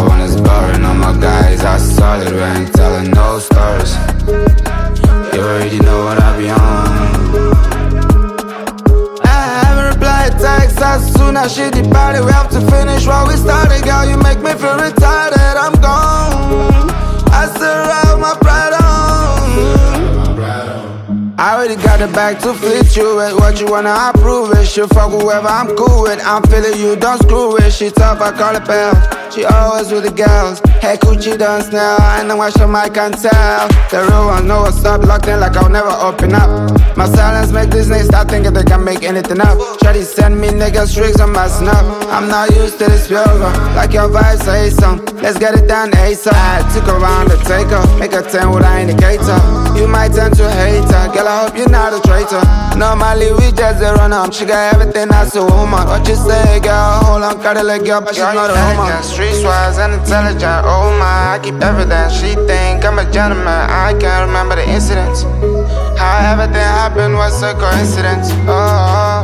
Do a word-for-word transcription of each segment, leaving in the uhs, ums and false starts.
out when it's boring. All my guys are solid, we ain't telling no stories. You already know what I be on. I haven't replied text as soon as she departed. We have to finish what we started. Girl, you make me feel retarded. I'm gone. I still have my pride on. I already got the bag to fleet you with. What you wanna approve it? She fuck whoever I'm cool with. I'm feeling you, don't screw it. She tough, I call it pal. She always with the girls. Hey, coochie done snell. I know what your mic can tell. The real ones know what's up. Locked in like I'll never open up. My silence make these niggas start thinking they can make anything up. Shawty send me niggas tricks on my snap. I'm not used to this yoga. Like your vibe say some. Let's get it done ASAP. I took around the taker. Make a ten with an indicator. You might tend to hate her. Girl, I hope you're not a traitor. Normally we just a run up. She got everything as a woman. What you say, girl? Hold on, cut it like girl, but she's not a woman. Streetwise and intelligent, oh my, I keep evidence. She think I'm a gentleman, I can't remember the incidents. How everything happened was a coincidence, oh.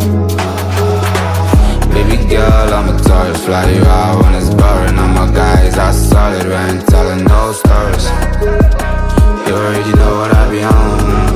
Baby girl, I'm a tourist, fly you out when it's boring. All my guys are solid, we ain't telling no stories. You already know what I be on.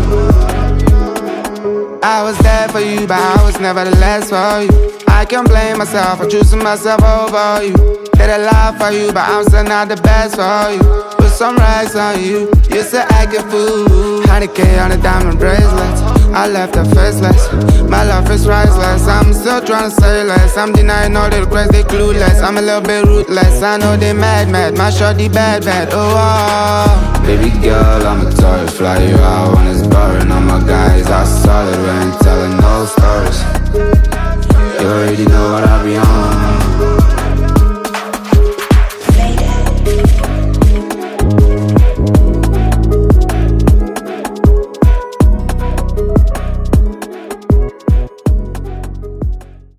I was there for you, but I was never the last for you. I can't blame myself for choosing myself over you. Did a lot for you, but I'm still not the best for you. Put some rags on you, you said acting fool. one hundred K on the diamond bracelets, I left her faceless. My love is priceless, I'm still trying to say less. I'm denying all the regrets, they clueless. I'm a little bit ruthless, I know they mad, mad. My shorty bad, bad, oh, oh. Baby girl, I'm a tourist, fly you out when it's burning.